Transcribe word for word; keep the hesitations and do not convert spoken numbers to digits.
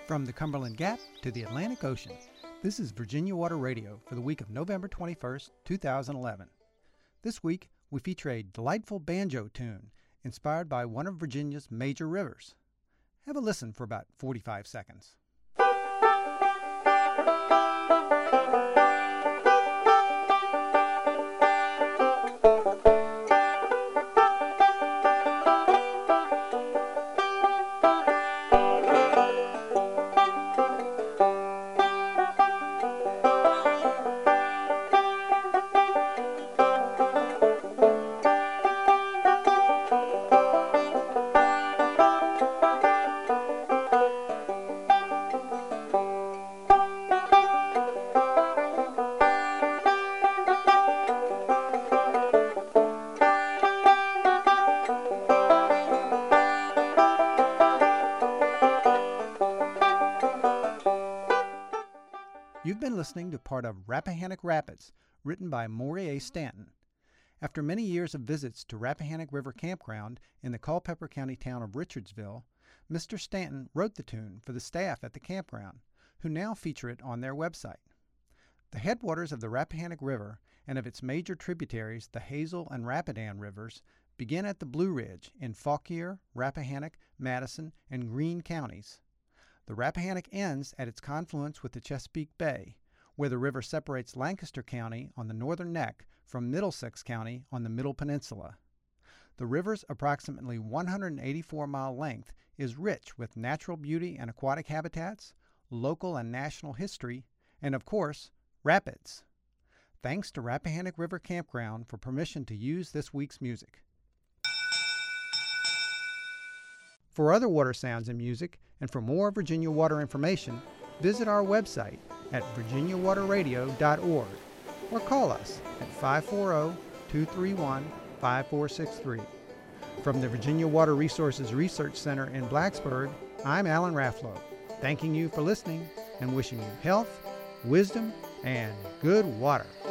From the Cumberland Gap to the Atlantic Ocean, this is Virginia Water Radio for the week of November twenty-first, two thousand eleven. This week, we feature a delightful banjo tune inspired by one of Virginia's major rivers. Have a listen for about forty-five seconds. You've been listening to part of Rappahannock Rapids, written by Maury A. Stanton. After many years of visits to Rappahannock River Campground in the Culpeper County town of Richardsville, Mister Stanton wrote the tune for the staff at the campground, who now feature it on their website. The headwaters of the Rappahannock River and of its major tributaries, the Hazel and Rapidan rivers, begin at the Blue Ridge in Fauquier, Rappahannock, Madison, and Greene counties. The Rappahannock ends at its confluence with the Chesapeake Bay, where the river separates Lancaster County on the northern neck from Middlesex County on the Middle Peninsula. The river's approximately one hundred eighty-four mile length is rich with natural beauty and aquatic habitats, local and national history, and of course, rapids. Thanks to Rappahannock River Campground for permission to use this week's music. For other water sounds and music, and for more Virginia Water information, visit our website at virginia water radio dot org or call us at five four zero, two three one, five four six three. From the Virginia Water Resources Research Center in Blacksburg, I'm Alan Rafflow, thanking you for listening and wishing you health, wisdom, and good water.